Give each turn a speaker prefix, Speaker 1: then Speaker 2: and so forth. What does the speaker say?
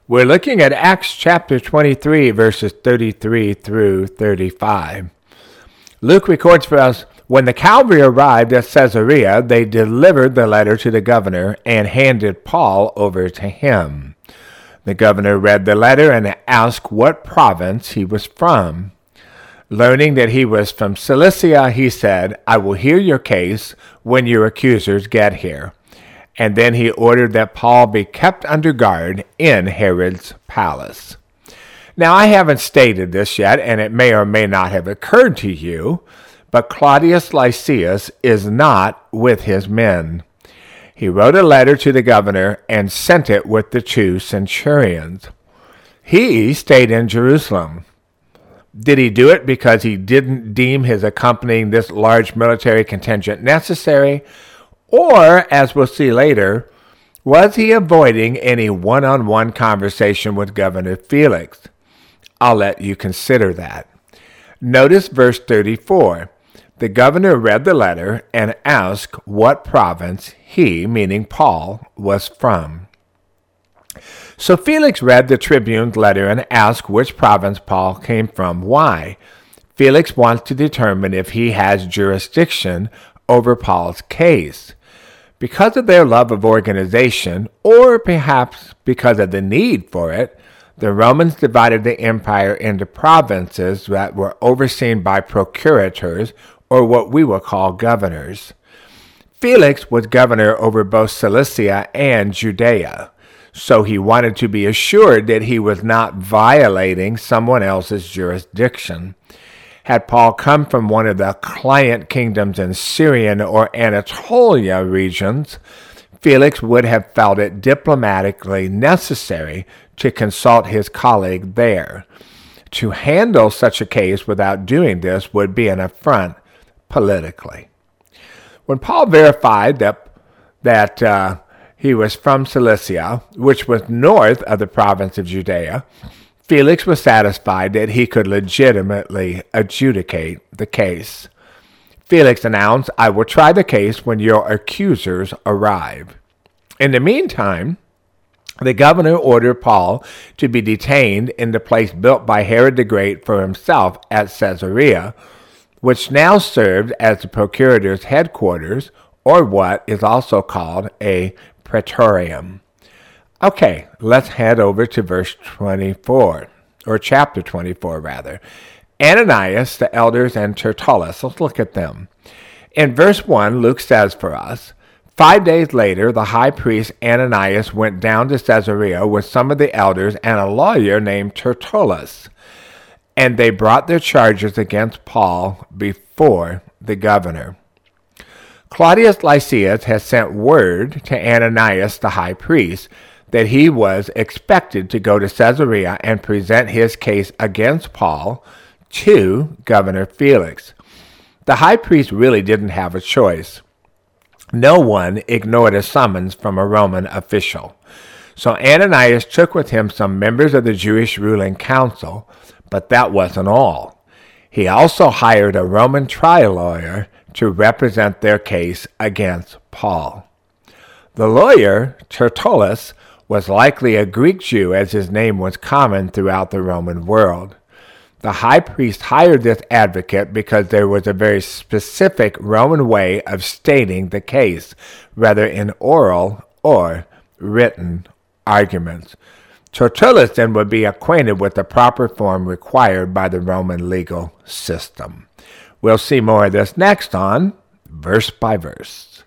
Speaker 1: We're looking at Acts chapter 23, verses 33 through 35. Luke records for us, when the cavalry arrived at Caesarea, they delivered the letter to the governor and handed Paul over to him. The governor read the letter and asked what province he was from. Learning that he was from Cilicia, he said, "I will hear your case when your accusers get here." And then he ordered that Paul be kept under guard in Herod's palace. Now, I haven't stated this yet, and it may or may not have occurred to you, but Claudius Lysias is not with his men. He wrote a letter to the governor and sent it with the 2 centurions. He stayed in Jerusalem. Did he do it because he didn't deem his accompanying this large military contingent necessary? Or, as we'll see later, was he avoiding any one-on-one conversation with Governor Felix? I'll let you consider that. Notice verse 34. The governor read the letter and asked what province he, meaning Paul, was from. So Felix read the tribune's letter and asked which province Paul came from. Why? Felix wants to determine if he has jurisdiction over Paul's case. Because of their love of organization, or perhaps because of the need for it, the Romans divided the empire into provinces that were overseen by procurators, or what we will call governors. Felix was governor over both Cilicia and Judea, so he wanted to be assured that he was not violating someone else's jurisdiction. Had Paul come from one of the client kingdoms in Syrian or Anatolia regions, Felix would have felt it diplomatically necessary to consult his colleague there. To handle such a case without doing this would be an affront politically. When Paul verified that he was from Cilicia, which was north of the province of Judea, Felix was satisfied that he could legitimately adjudicate the case. Felix announced, "I will try the case when your accusers arrive." In the meantime, the governor ordered Paul to be detained in the place built by Herod the Great for himself at Caesarea, which now served as the procurator's headquarters, or what is also called a praetorium. Okay, let's head over to verse 24, or chapter 24, rather. Ananias, the elders, and Tertullus. Let's look at them. In verse 1, Luke says for us, 5 days later, the high priest Ananias went down to Caesarea with some of the elders and a lawyer named Tertullus, and they brought their charges against Paul before the governor. Claudius Lysias has sent word to Ananias, the high priest, that he was expected to go to Caesarea and present his case against Paul to Governor Felix. The high priest really didn't have a choice. No one ignored a summons from a Roman official. So Ananias took with him some members of the Jewish ruling council, but that wasn't all. He also hired a Roman trial lawyer to represent their case against Paul. The lawyer, Tertullus, was likely a Greek Jew, as his name was common throughout the Roman world. The high priest hired this advocate because there was a very specific Roman way of stating the case, whether in oral or written arguments. Tertullus then would be acquainted with the proper form required by the Roman legal system. We'll see more of this next on Verse by Verse.